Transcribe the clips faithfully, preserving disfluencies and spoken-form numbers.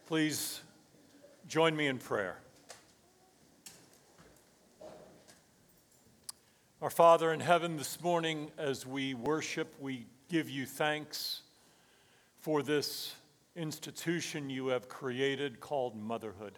Please join me in prayer. Our Father in heaven, this morning as we worship, we give you thanks for this institution you have created called motherhood.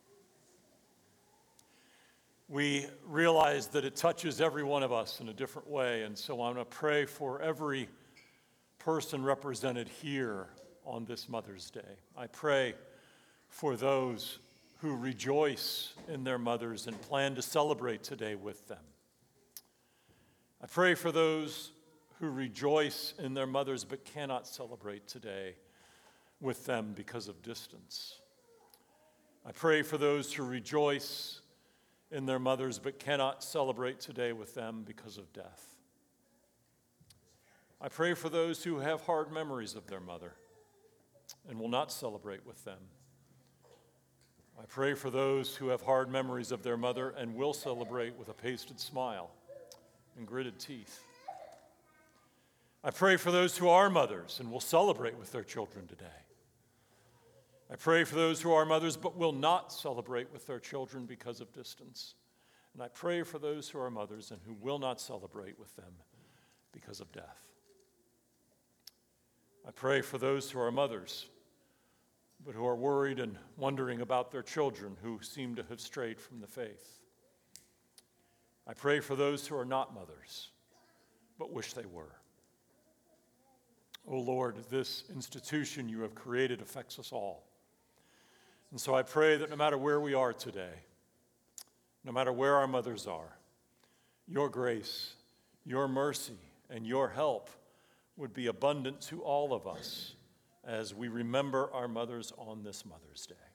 We realize that it touches every one of us in a different way, and so I want to pray for every person represented here on this Mother's Day. I pray for those who rejoice in their mothers and plan to celebrate today with them. I pray for those who rejoice in their mothers but cannot celebrate today with them because of distance. I pray for those who rejoice in their mothers but cannot celebrate today with them because of death. I pray for those who have hard memories of their mother and will not celebrate with them. I pray for those who have hard memories of their mother and will celebrate with a pasted smile and gritted teeth. I pray for those who are mothers and will celebrate with their children today. I pray for those who are mothers but will not celebrate with their children because of distance. And I pray for those who are mothers and who will not celebrate with them because of death. I pray for those who are mothers but who are worried and wondering about their children who seem to have strayed from the faith. I pray for those who are not mothers, but wish they were. Oh Lord, this institution you have created affects us all. And so I pray that no matter where we are today, no matter where our mothers are, your grace, your mercy, and your help would be abundant to all of us as we remember our mothers on this Mother's Day.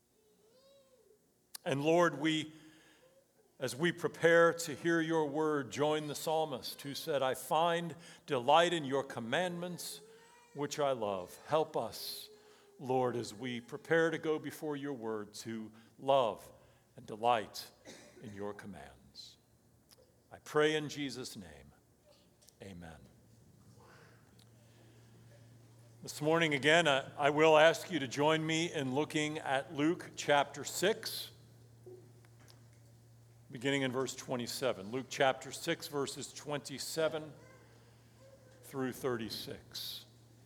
And Lord, we, as we prepare to hear your word, join the psalmist who said, I find delight in your commandments, which I love. Help us, Lord, as we prepare to go before your word to love and delight in your commands. I pray in Jesus' name, amen. This morning, again, I, I will ask you to join me in looking at Luke chapter six, beginning in verse twenty-seven. Luke chapter six, verses twenty-seven through thirty-six.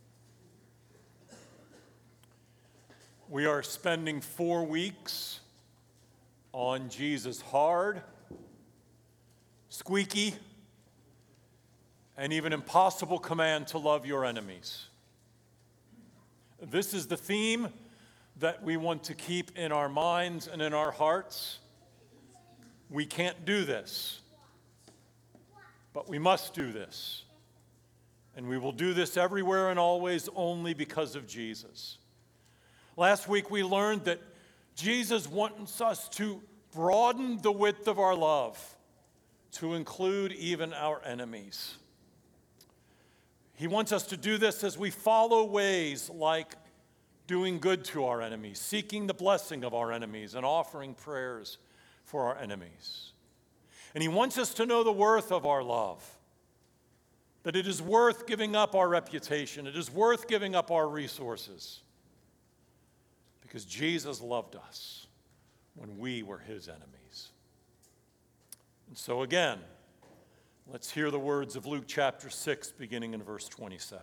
We are spending four weeks on Jesus' hard, squeaky, and even impossible command to love your enemies. This is the theme that we want to keep in our minds and in our hearts. We can't do this, but we must do this. And we will do this everywhere and always only because of Jesus. Last week we learned that Jesus wants us to broaden the width of our love to include even our enemies. He wants us to do this as we follow ways like doing good to our enemies, seeking the blessing of our enemies, and offering prayers for our enemies. And he wants us to know the worth of our love, that it is worth giving up our reputation, it is worth giving up our resources, because Jesus loved us when we were his enemies. And so again, let's hear the words of Luke chapter six, beginning in verse twenty-seven.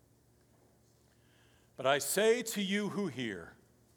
But I say to you who hear,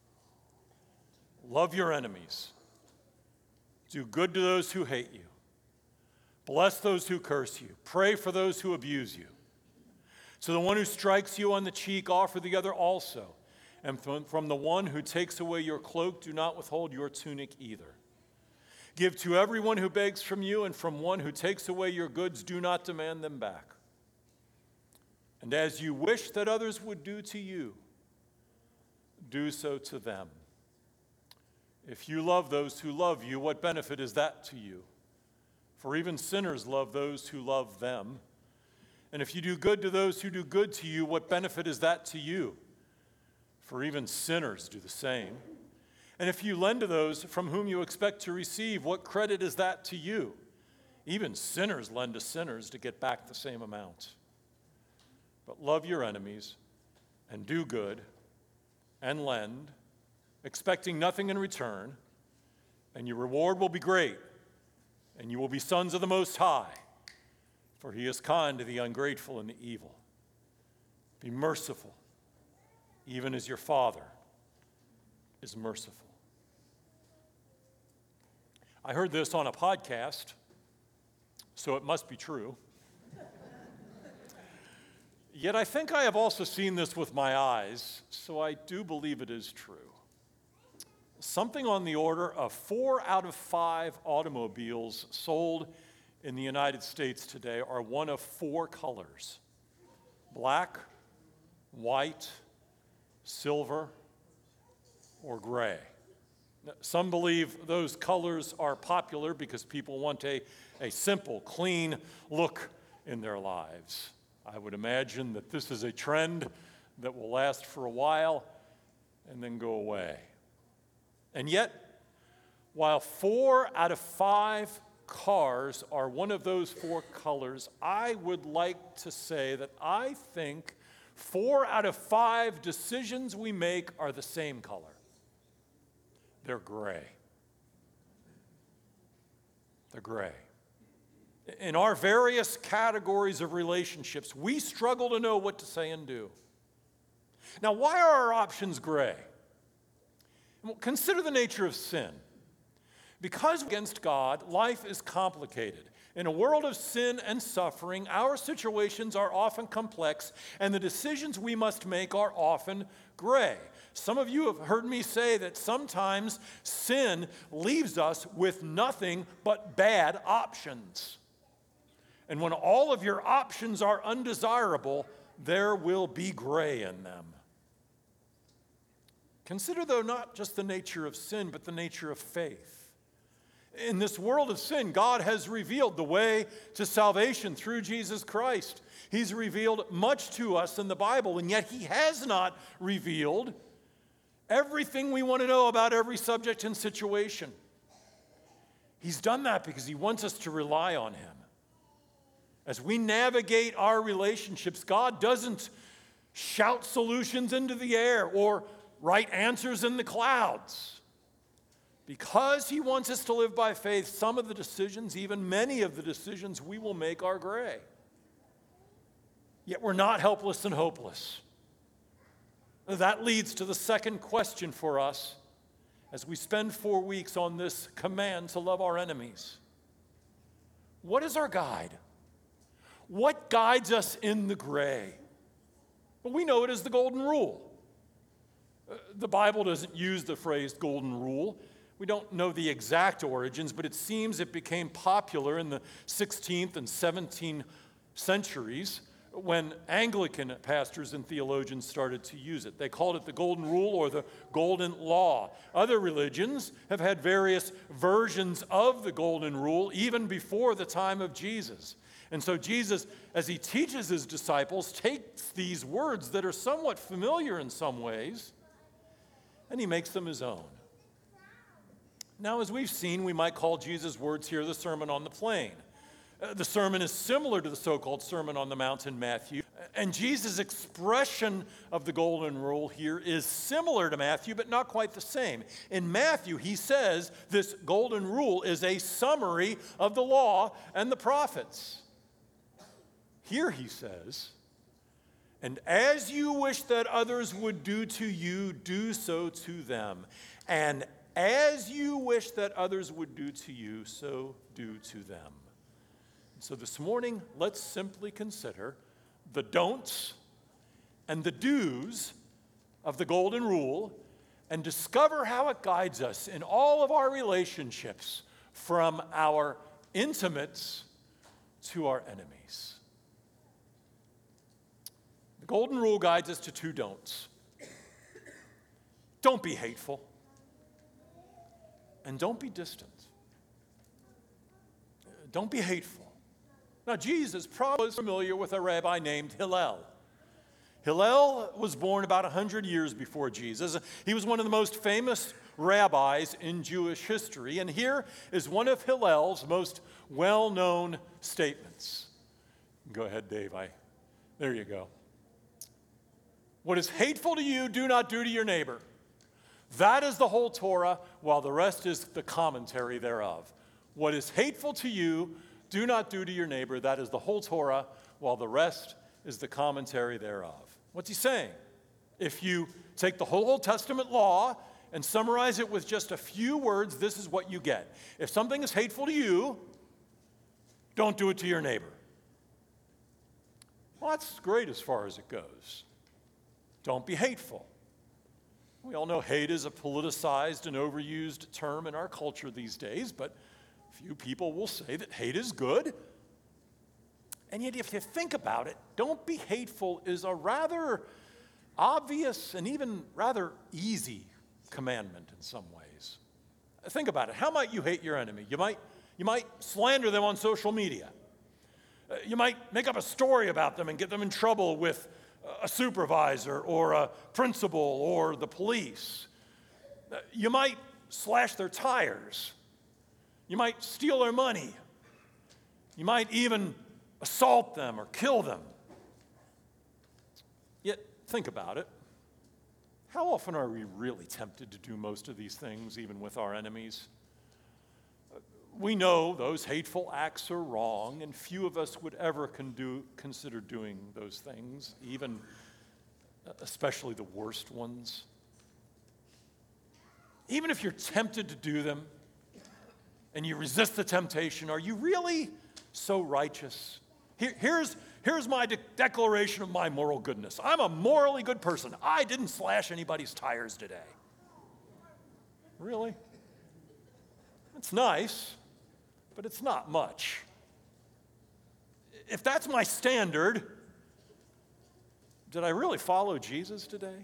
love your enemies, do good to those who hate you, bless those who curse you, pray for those who abuse you. So the one who strikes you on the cheek, offer the other also, and from, from the one who takes away your cloak, do not withhold your tunic either. Give to everyone who begs from you, and from one who takes away your goods, do not demand them back. And as you wish that others would do to you, do so to them. If you love those who love you, what benefit is that to you? For even sinners love those who love them. And if you do good to those who do good to you, what benefit is that to you? For even sinners do the same. And if you lend to those from whom you expect to receive, what credit is that to you? Even sinners lend to sinners to get back the same amount. But love your enemies, and do good, and lend, expecting nothing in return, and your reward will be great, and you will be sons of the Most High, for he is kind to the ungrateful and the evil. Be merciful, even as your Father is merciful. I heard this on a podcast, so it must be true. Yet I think I have also seen this with my eyes, so I do believe it is true. Something on the order of four out of five automobiles sold in the United States today are one of four colors: black, white, silver, or gray. Some believe those colors are popular because people want a, a simple, clean look in their lives. I would imagine that this is a trend that will last for a while and then go away. And yet, while four out of five cars are one of those four colors, I would like to say that I think four out of five decisions we make are the same color. They're gray. They're gray. In our various categories of relationships, we struggle to know what to say and do. Now, why are our options gray? Well, consider the nature of sin. Because against God, life is complicated. In a world of sin and suffering, our situations are often complex, and the decisions we must make are often gray. Some of you have heard me say that sometimes sin leaves us with nothing but bad options. And when all of your options are undesirable, there will be gray in them. Consider, though, not just the nature of sin, but the nature of faith. In this world of sin, God has revealed the way to salvation through Jesus Christ. He's revealed much to us in the Bible, and yet he has not revealed everything we want to know about every subject and situation. He's done that because he wants us to rely on him. As we navigate our relationships, God doesn't shout solutions into the air or write answers in the clouds. Because he wants us to live by faith, some of the decisions, even many of the decisions we will make are gray. Yet we're not helpless and hopeless. That leads to the second question for us as we spend four weeks on this command to love our enemies. What is our guide? What guides us in the gray? Well, we know it as the golden rule. Uh, the Bible doesn't use the phrase golden rule. We don't know the exact origins, but it seems it became popular in the sixteenth and seventeenth centuries when Anglican pastors and theologians started to use it. They called it the golden rule or the golden law. Other religions have had various versions of the golden rule even before the time of Jesus. And so Jesus, as he teaches his disciples, takes these words that are somewhat familiar in some ways, and he makes them his own. Now, as we've seen, we might call Jesus' words here the Sermon on the Plain. Uh, the sermon is similar to the so-called Sermon on the Mount in Matthew, and Jesus' expression of the golden rule here is similar to Matthew, but not quite the same. In Matthew, he says this golden rule is a summary of the law and the prophets. Here he says, and as you wish that others would do to you, do so to them. And as you wish that others would do to you, so do to them. So this morning, let's simply consider the don'ts and the do's of the golden rule and discover how it guides us in all of our relationships, from our intimates to our enemies. The golden rule guides us to two don'ts. Don't be hateful, and don't be distant. Don't be hateful. Now, Jesus probably was familiar with a rabbi named Hillel. Hillel was born about one hundred years before Jesus. He was one of the most famous rabbis in Jewish history, and here is one of Hillel's most well-known statements. Go ahead, Dave. I, there you go. What is hateful to you, do not do to your neighbor. That is the whole Torah, while the rest is the commentary thereof. What is hateful to you, do not do to your neighbor. That is the whole Torah, while the rest is the commentary thereof. What's he saying? If you take the whole Old Testament law and summarize it with just a few words, this is what you get. If something is hateful to you, don't do it to your neighbor. Well, that's great as far as it goes. Don't be hateful. We all know hate is a politicized and overused term in our culture these days, but few people will say that hate is good. And yet, if you think about it, don't be hateful is a rather obvious and even rather easy commandment in some ways. Think about it. How might you hate your enemy? You might, you might slander them on social media. Uh, you might make up a story about them and get them in trouble with a supervisor or a principal or the police. Uh, you might slash their tires. You might steal their money. You might even assault them or kill them. Yet, think about it. How often are we really tempted to do most of these things, even with our enemies? We know those hateful acts are wrong, and few of us would ever con- do, consider doing those things, even especially the worst ones. Even if you're tempted to do them, and you resist the temptation, are you really so righteous? Here, here's, here's my de- declaration of my moral goodness. I'm a morally good person. I didn't slash anybody's tires today. Really? It's nice, but it's not much. If that's my standard, did I really follow Jesus today?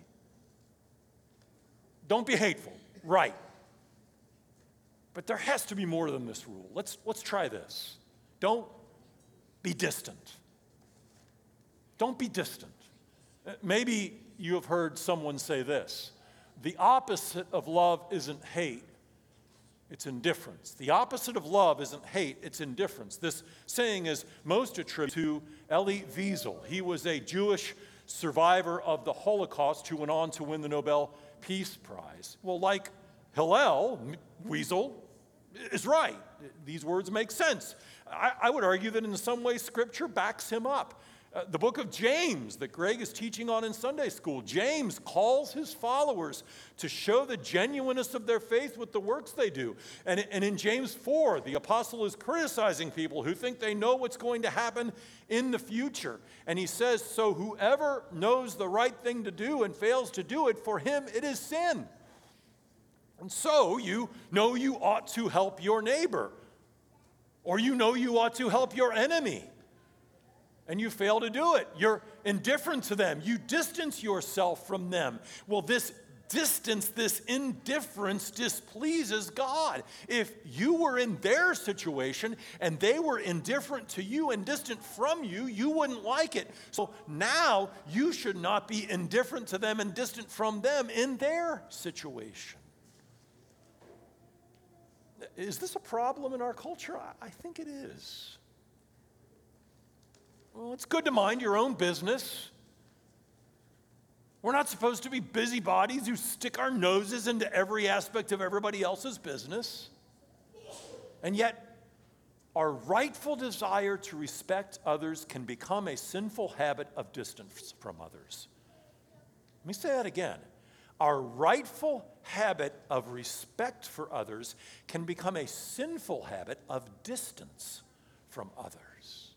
Don't be hateful. Right. But there has to be more than this rule. Let's, let's try this. Don't be distant. Don't be distant. Maybe you have heard someone say this. The opposite of love isn't hate, it's indifference. The opposite of love isn't hate, it's indifference. This saying is most attributed to Elie Wiesel. He was a Jewish survivor of the Holocaust who went on to win the Nobel Peace Prize. Well, like Hillel, Wiesel is right. These words make sense. I, I would argue that in some way Scripture backs him up. Uh, the book of James that Greg is teaching on in Sunday school, James calls his followers to show the genuineness of their faith with the works they do. And, and in James four, the apostle is criticizing people who think they know what's going to happen in the future. And he says, so whoever knows the right thing to do and fails to do it, for him it is sin. And so you know you ought to help your neighbor, or you know you ought to help your enemy, and you fail to do it. You're indifferent to them. You distance yourself from them. Well, this distance, this indifference displeases God. If you were in their situation and they were indifferent to you and distant from you, you wouldn't like it. So now you should not be indifferent to them and distant from them in their situation. Is this a problem in our culture? I think it is. Well, it's good to mind your own business. We're not supposed to be busybodies who stick our noses into every aspect of everybody else's business. And yet, our rightful desire to respect others can become a sinful habit of distance from others. Let me say that again. Our rightful habit of respect for others can become a sinful habit of distance from others.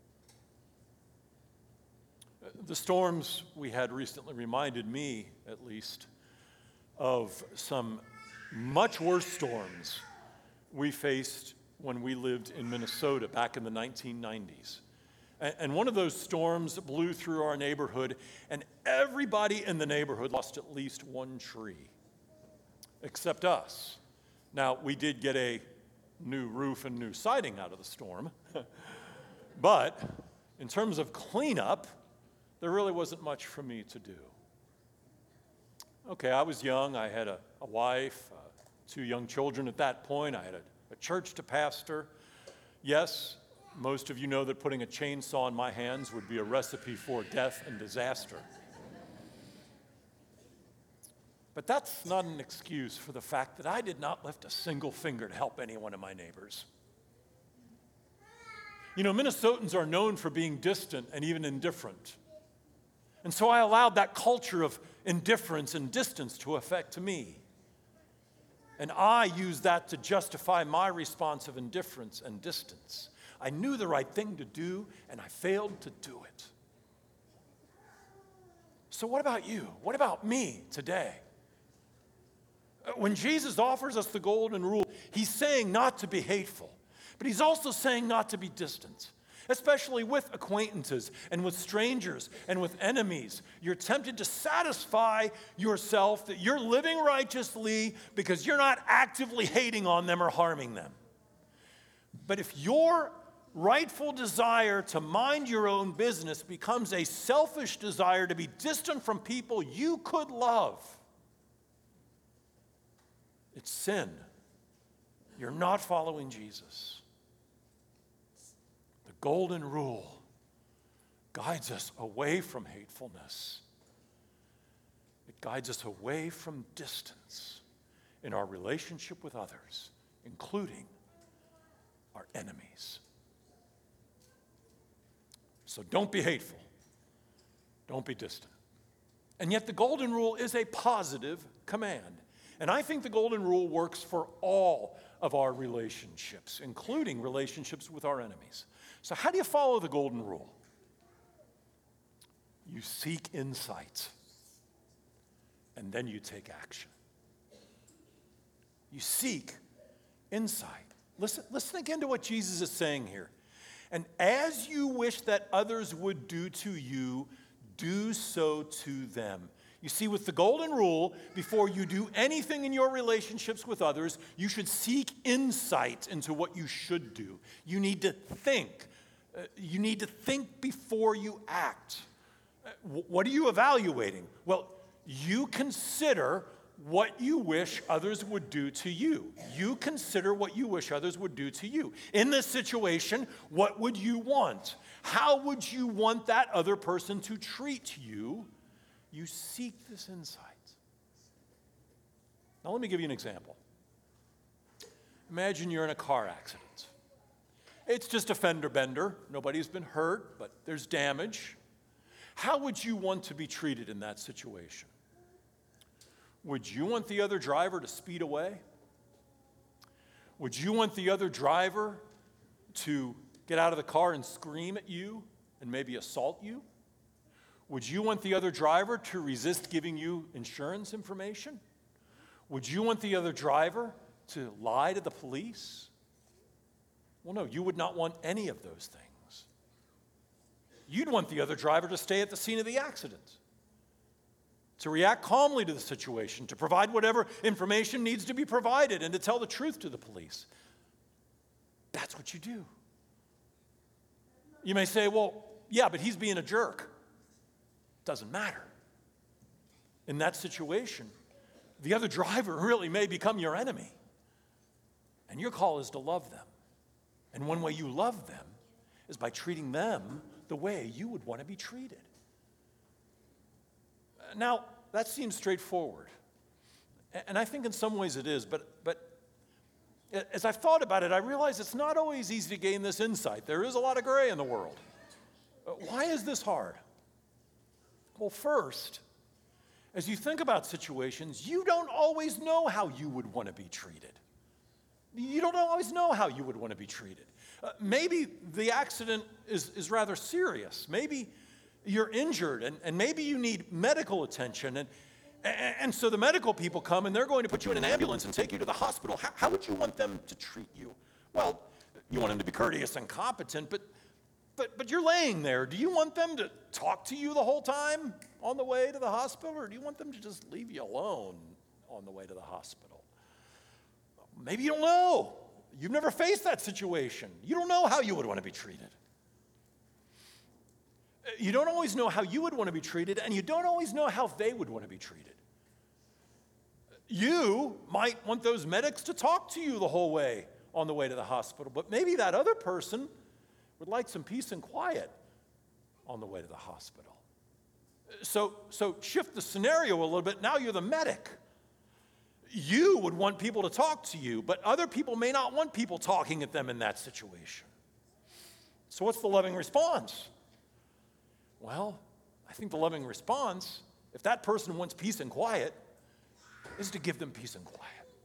The storms we had recently reminded me, at least, of some much worse storms we faced when we lived in Minnesota back in the nineteen nineties. And one of those storms blew through our neighborhood, and everybody in the neighborhood lost at least one tree, except us. Now, we did get a new roof and new siding out of the storm, but in terms of cleanup, there really wasn't much for me to do. Okay, I was young. I had a, a wife, uh, two young children at that point. I had a, a church to pastor. Yes, most of you know that putting a chainsaw in my hands would be a recipe for death and disaster. But that's not an excuse for the fact that I did not lift a single finger to help any one of my neighbors. You know, Minnesotans are known for being distant and even indifferent. And so I allowed that culture of indifference and distance to affect me. And I used that to justify my response of indifference and distance. I knew the right thing to do, and I failed to do it. So what about you? What about me today? When Jesus offers us the golden rule, he's saying not to be hateful, but he's also saying not to be distant, especially with acquaintances and with strangers and with enemies. You're tempted to satisfy yourself that you're living righteously because you're not actively hating on them or harming them. But if your rightful desire to mind your own business becomes a selfish desire to be distant from people you could love, it's sin. You're not following Jesus. The golden rule guides us away from hatefulness. It guides us away from distance in our relationship with others, including our enemies. So don't be hateful. Don't be distant. And yet the golden rule is a positive command. And I think the golden rule works for all of our relationships, including relationships with our enemies. So how do you follow the golden rule? You seek insight, and then you take action. You seek insight. Listen, listen again to what Jesus is saying here. And as you wish that others would do to you, do so to them. You see, with the golden rule, before you do anything in your relationships with others, you should seek insight into what you should do. You need to think. Uh, you need to think before you act. Uh, what are you evaluating? Well, you consider what you wish others would do to you. You consider what you wish others would do to you. In this situation, what would you want? How would you want that other person to treat you? You seek this insight. Now, let me give you an example. Imagine you're in a car accident. It's just a fender bender. Nobody's been hurt, but there's damage. How would you want to be treated in that situation? Would you want the other driver to speed away? Would you want the other driver to get out of the car and scream at you and maybe assault you? Would you want the other driver to resist giving you insurance information? Would you want the other driver to lie to the police? Well, no, you would not want any of those things. You'd want the other driver to stay at the scene of the accident, to react calmly to the situation, to provide whatever information needs to be provided, and to tell the truth to the police. That's what you do. You may say, well, yeah, but he's being a jerk. Doesn't matter. In that situation, the other driver really may become your enemy. And your call is to love them. And one way you love them is by treating them the way you would want to be treated. Now, that seems straightforward. And I think in some ways it is, but, but as I've thought about it, I realize it's not always easy to gain this insight. There is a lot of gray in the world. Why is this hard? Well, first, as you think about situations, you don't always know how you would want to be treated. You don't always know how you would want to be treated. Uh, maybe the accident is, is rather serious. Maybe you're injured, and, and maybe you need medical attention. And, and, and so the medical people come, and they're going to put you in an ambulance and take you to the hospital. How, how would you want them to treat you? Well, you want them to be courteous and competent, but But, but you're laying there. Do you want them to talk to you the whole time on the way to the hospital, or do you want them to just leave you alone on the way to the hospital? Maybe you don't know. You've never faced that situation. You don't know how you would want to be treated. You don't always know how you would want to be treated, and you don't always know how they would want to be treated. You might want those medics to talk to you the whole way on the way to the hospital, but maybe that other person would like some peace and quiet on the way to the hospital. So, so shift the scenario a little bit. Now you're the medic You would want people to talk to you, but other people may not want people talking at them in that situation. So what's the loving response? Well, I think the loving response, if that person wants peace and quiet, is to give them peace and quiet.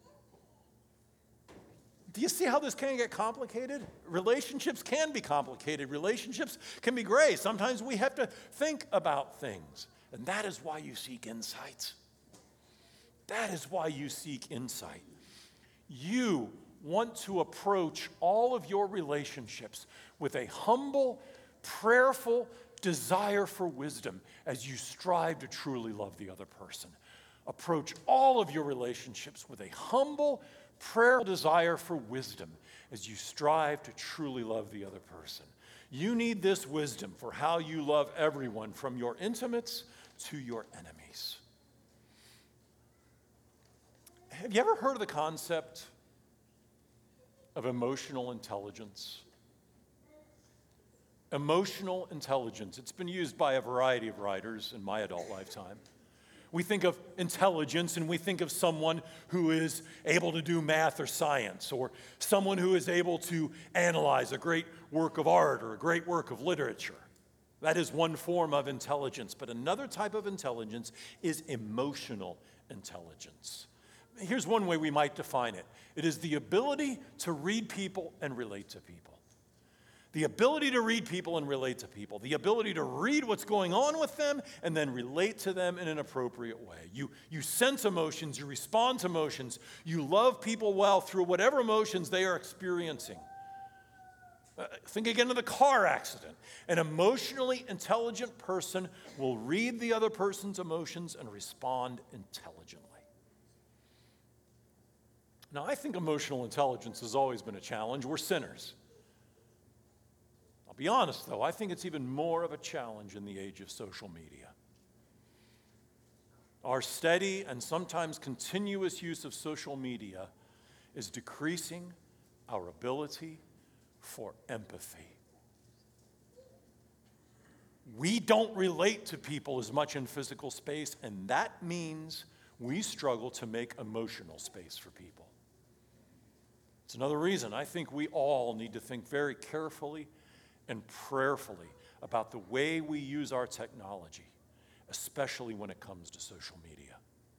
Do you see how this can get complicated? Relationships can be complicated. Relationships can be gray. Sometimes we have to think about things. And that is why you seek insight. That is why you seek insight. You want to approach all of your relationships with a humble, prayerful desire for wisdom as you strive to truly love the other person. Approach all of your relationships with a humble, prayerful desire for wisdom as you strive to truly love the other person. You need this wisdom for how you love everyone, from your intimates to your enemies. Have you ever heard of the concept of emotional intelligence? Emotional intelligence. It's been used by a variety of writers in my adult lifetime. We think of intelligence and we think of someone who is able to do math or science, or someone who is able to analyze a great work of art or a great work of literature. That is one form of intelligence, but another type of intelligence is emotional intelligence. Here's one way we might define it. It is the ability to read people and relate to people. The ability to read people and relate to people. The ability to read what's going on with them and then relate to them in an appropriate way. You, you sense emotions, you respond to emotions, you love people well through whatever emotions they are experiencing. Uh, think again of the car accident. An emotionally intelligent person will read the other person's emotions and respond intelligently. Now, I think emotional intelligence has always been a challenge. We're sinners. I'll be honest, though, I think it's even more of a challenge in the age of social media. Our steady and sometimes continuous use of social media is decreasing our ability for empathy. We don't relate to people as much in physical space, and that means we struggle to make emotional space for people. It's another reason I think we all need to think very carefully and prayerfully about the way we use our technology, especially when it comes to social media.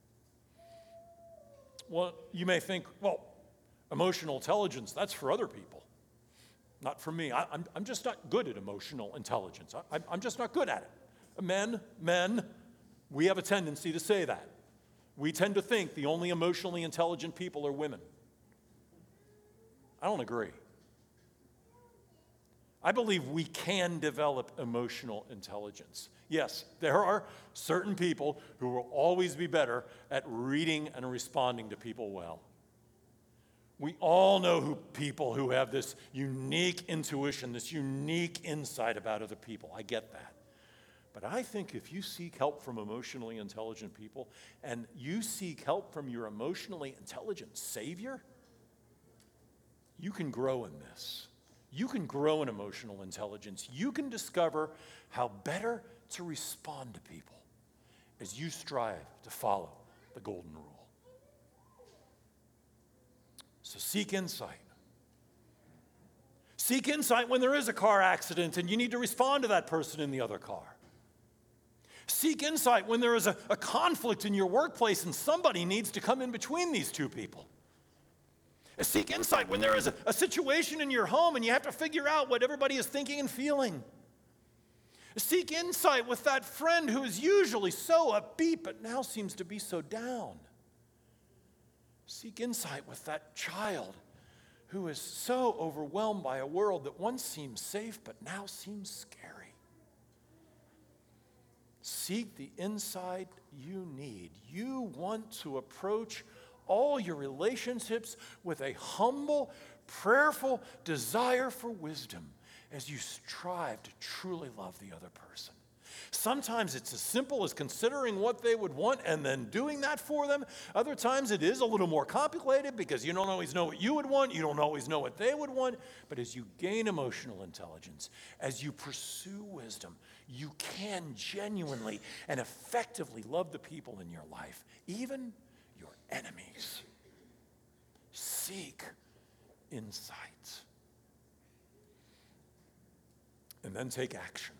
Well, you may think, well, emotional intelligence, that's for other people, not for me. I, I'm, I'm just not good at emotional intelligence. I, I'm just not good at it. Men, men, we have a tendency to say that. We tend to think the only emotionally intelligent people are women. I don't agree. I believe we can develop emotional intelligence. Yes, there are certain people who will always be better at reading and responding to people well. We all know who people who have this unique intuition, this unique insight about other people. I get that. But I think if you seek help from emotionally intelligent people and you seek help from your emotionally intelligent Savior, you can grow in this. You can grow in emotional intelligence. You can discover how better to respond to people as you strive to follow the golden rule. So seek insight. Seek insight when there is a car accident and you need to respond to that person in the other car. Seek insight when there is a, a conflict in your workplace and somebody needs to come in between these two people. Seek insight when there is a, a situation in your home and you have to figure out what everybody is thinking and feeling. Seek insight with that friend who is usually so upbeat but now seems to be so down. Seek insight with that child who is so overwhelmed by a world that once seemed safe but now seems scary. Seek the insight you need. You want to approach all your relationships with a humble, prayerful desire for wisdom as you strive to truly love the other person. Sometimes it's as simple as considering what they would want and then doing that for them. Other times it is a little more complicated because you don't always know what you would want, you don't always know what they would want. But as you gain emotional intelligence, as you pursue wisdom, you can genuinely and effectively love the people in your life, even your enemies. insight. And then take action.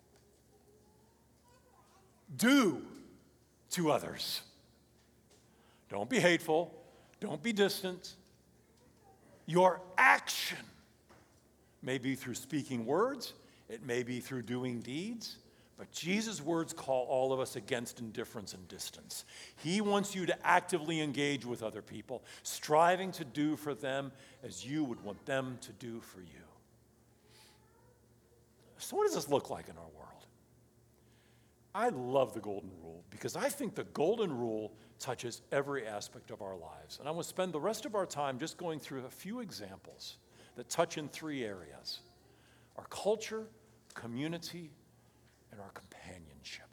Do to others. Don't be hateful. Don't be distant. Your action may be through speaking words. It may be through doing deeds. But Jesus' words call all of us against indifference and distance. He wants you to actively engage with other people, striving to do for them as you would want them to do for you. So what does this look like in our world? I love the Golden Rule because I think the Golden Rule touches every aspect of our lives. And I want to spend the rest of our time just going through a few examples that touch in three areas: our culture, community, and our companionship.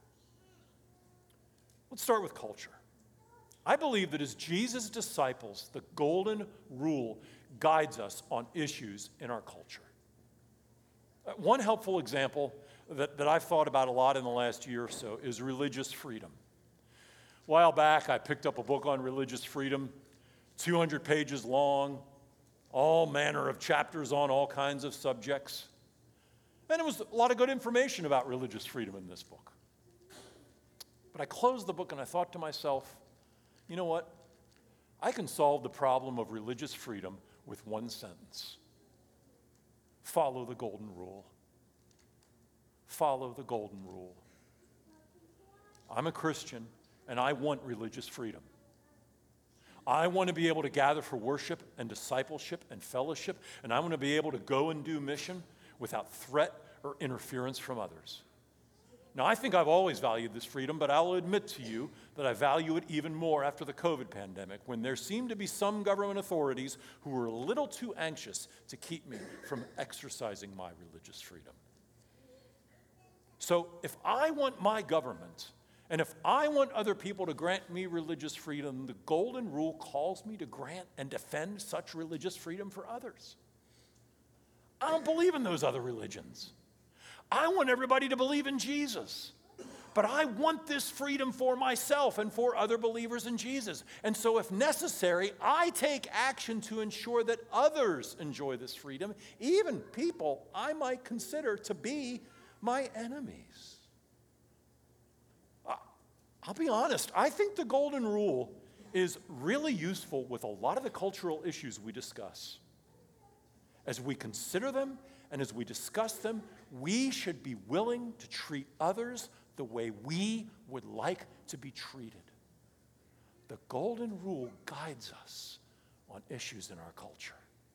Let's start with culture. I believe that as Jesus' disciples, the Golden Rule guides us on issues in our culture. One helpful example that, that I've thought about a lot in the last year or so is religious freedom. A while back, I picked up a book on religious freedom, two hundred pages long, all manner of chapters on all kinds of subjects. And it was a lot of good information about religious freedom in this book. But I closed the book and I thought to myself, you know what? I can solve the problem of religious freedom with one sentence. Follow the Golden Rule. Follow the Golden Rule. I'm a Christian and I want religious freedom. I want to be able to gather for worship and discipleship and fellowship, and I want to be able to go and do mission without threat or interference from others. Now, I think I've always valued this freedom, but I'll admit to you that I value it even more after the COVID pandemic, when there seemed to be some government authorities who were a little too anxious to keep me from exercising my religious freedom. So if I want my government, and if I want other people to grant me religious freedom, the Golden Rule calls me to grant and defend such religious freedom for others. I don't believe in those other religions. I want everybody to believe in Jesus. But I want this freedom for myself and for other believers in Jesus. And so if necessary, I take action to ensure that others enjoy this freedom, even people I might consider to be my enemies. I'll be honest, I think the Golden Rule is really useful with a lot of the cultural issues we discuss. As we consider them and as we discuss them, we should be willing to treat others the way we would like to be treated. The Golden Rule guides us on issues in our culture.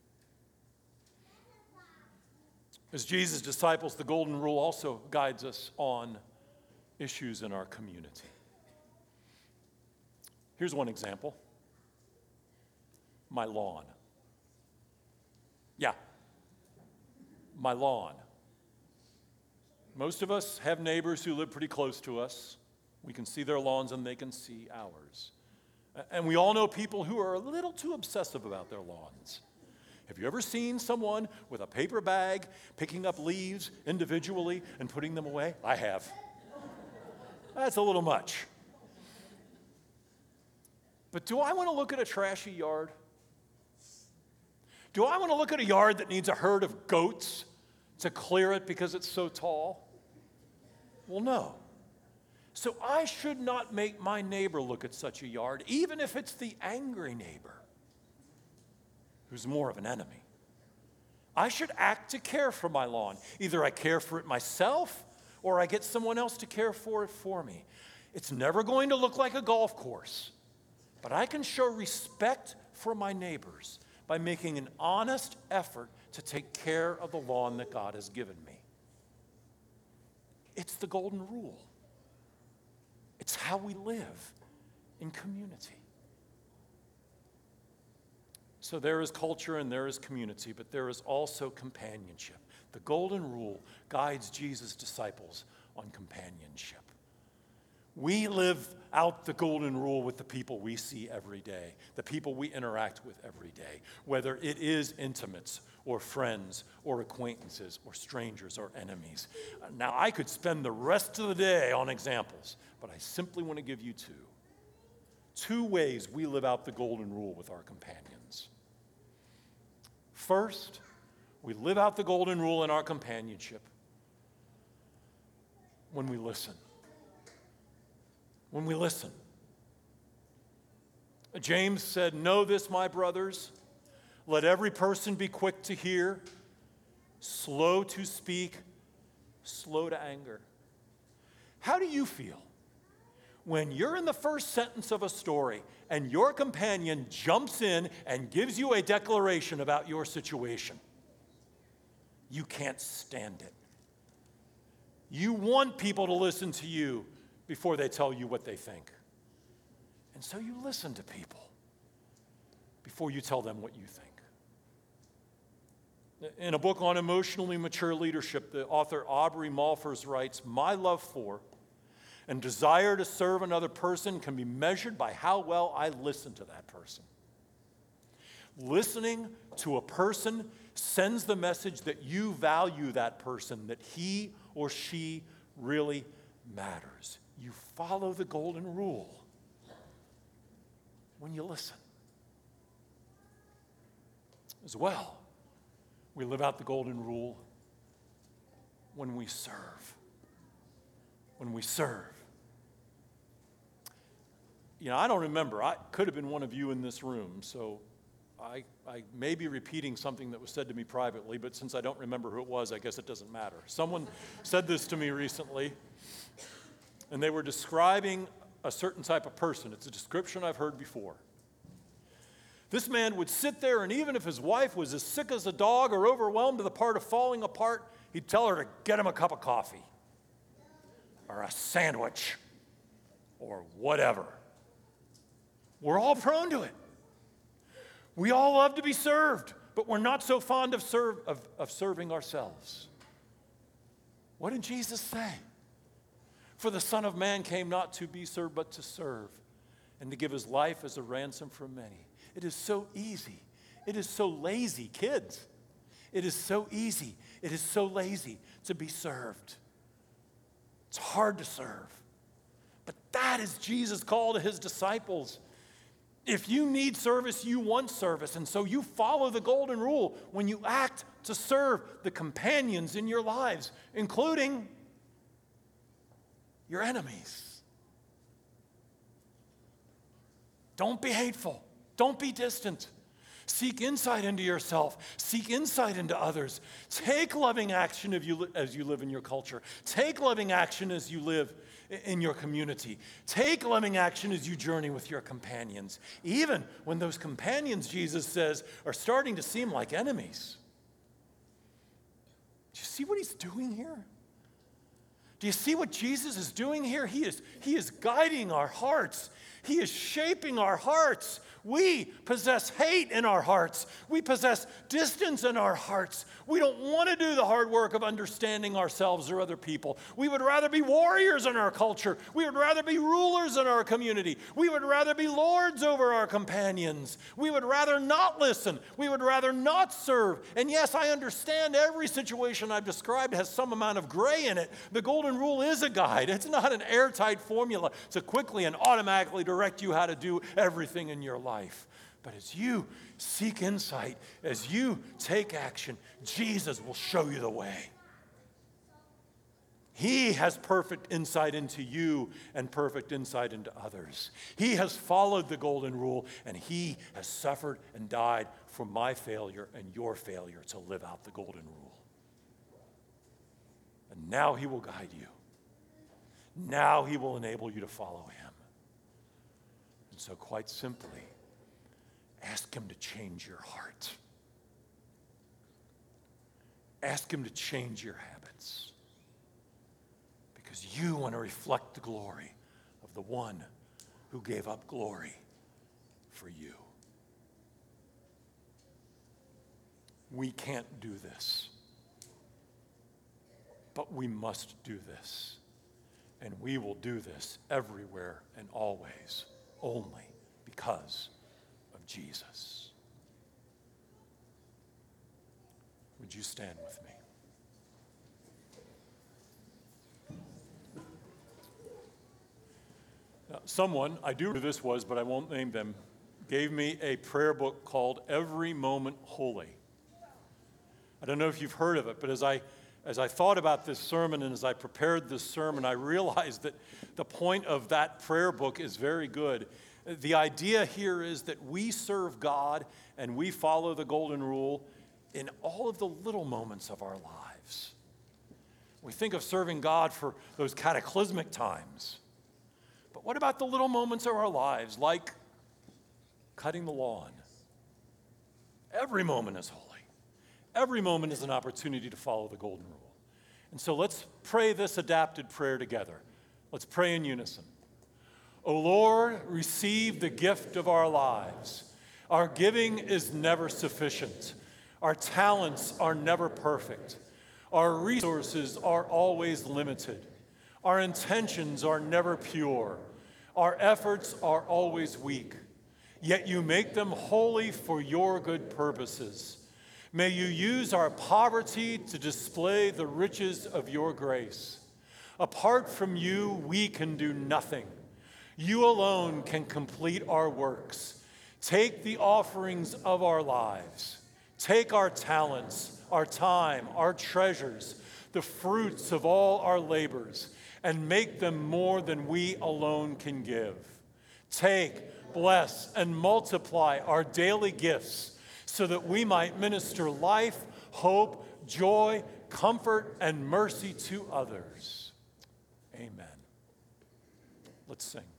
As Jesus' disciples, the Golden Rule also guides us on issues in our community. Here's one example. My lawn. Yeah, my lawn. Most of us have neighbors who live pretty close to us. We can see their lawns and they can see ours. And we all know people who are a little too obsessive about their lawns. Have you ever seen someone with a paper bag picking up leaves individually and putting them away? I have. That's a little much. But do I want to look at a trashy yard? Do I want to look at a yard that needs a herd of goats to clear it because it's so tall? Well, no. So I should not make my neighbor look at such a yard, even if it's the angry neighbor who's more of an enemy. I should act to care for my lawn. Either I care for it myself or I get someone else to care for it for me. It's never going to look like a golf course, but I can show respect for my neighbors by making an honest effort to take care of the lawn that God has given me. It's the Golden Rule. It's how we live in community. So there is culture and there is community, but there is also companionship. The Golden Rule guides Jesus' disciples on companionship. We live out the Golden Rule with the people we see every day, the people we interact with every day, whether it is intimates or friends or acquaintances or strangers or enemies. Now, I could spend the rest of the day on examples, but I simply want to give you two. Two ways we live out the Golden Rule with our companions. First, we live out the golden rule in our companionship when we listen. When we listen. James said, "Know this, my brothers, let every person be quick to hear, slow to speak, slow to anger." How do you feel when you're in the first sentence of a story and your companion jumps in and gives you a declaration about your situation? You can't stand it. You want people to listen to you before they tell you what they think. And so you listen to people before you tell them what you think. In a book on emotionally mature leadership, the author Aubrey Malphurs writes, "My love for and desire to serve another person can be measured by how well I listen to that person." Listening to a person sends the message that you value that person, that he or she really matters. You follow the golden rule when you listen. As well, we live out the golden rule when we serve. When we serve. You know, I don't remember. I could have been one of you in this room, so I, I may be repeating something that was said to me privately, but since I don't remember who it was, I guess it doesn't matter. Someone said this to me recently, and they were describing a certain type of person. It's a description I've heard before. This man would sit there, and even if his wife was as sick as a dog or overwhelmed to the part of falling apart, he'd tell her to get him a cup of coffee or a sandwich or whatever. We're all prone to it. We all love to be served, but we're not so fond of, serve, of, of serving ourselves. What did Jesus say? "For the Son of Man came not to be served, but to serve, and to give his life as a ransom for many." It is so easy. It is so lazy, kids. It is so easy. It is so lazy to be served. It's hard to serve. But that is Jesus' call to his disciples. If you need service, you want service. And so you follow the golden rule when you act to serve the companions in your lives, including your enemies. Don't be hateful. Don't be distant. Seek insight into yourself. Seek insight into others. Take loving action as you, li- as you live in your culture. Take loving action as you live in your community. Take loving action as you journey with your companions, even when those companions, Jesus says, are starting to seem like enemies. Do you see what he's doing here? Do you see what Jesus is doing here? He is, he is guiding our hearts. He is shaping our hearts. We possess hate in our hearts. We possess distance in our hearts. We don't want to do the hard work of understanding ourselves or other people. We would rather be warriors in our culture. We would rather be rulers in our community. We would rather be lords over our companions. We would rather not listen. We would rather not serve. And yes, I understand every situation I've described has some amount of gray in it. The golden rule is a guide. It's not an airtight formula to quickly and automatically direct you how to do everything in your life. Life. But as you seek insight, as you take action, Jesus will show you the way. He has perfect insight into you and perfect insight into others. He has followed the golden rule, and he has suffered and died for my failure and your failure to live out the golden rule. And now he will guide you. Now he will enable you to follow him. And so quite simply, ask him to change your heart. Ask him to change your habits. Because you want to reflect the glory of the one who gave up glory for you. We can't do this. But we must do this. And we will do this everywhere and always, only because of Jesus. Would you stand with me? Now, someone, I do know who this was, but I won't name them, gave me a prayer book called Every Moment Holy. I don't know if you've heard of it, but as I, as I thought about this sermon and as I prepared this sermon, I realized that the point of that prayer book is very good. The idea here is that we serve God and we follow the golden rule in all of the little moments of our lives. We think of serving God for those cataclysmic times. But what about the little moments of our lives, like cutting the lawn? Every moment is holy. Every moment is an opportunity to follow the golden rule. And so let's pray this adapted prayer together. Let's pray in unison. O Lord, receive the gift of our lives. Our giving is never sufficient. Our talents are never perfect. Our resources are always limited. Our intentions are never pure. Our efforts are always weak. Yet you make them holy for your good purposes. May you use our poverty to display the riches of your grace. Apart from you, we can do nothing. You alone can complete our works. Take the offerings of our lives. Take our talents, our time, our treasures, the fruits of all our labors, and make them more than we alone can give. Take, bless, and multiply our daily gifts, so that we might minister life, hope, joy, comfort, and mercy to others. Amen. Let's sing.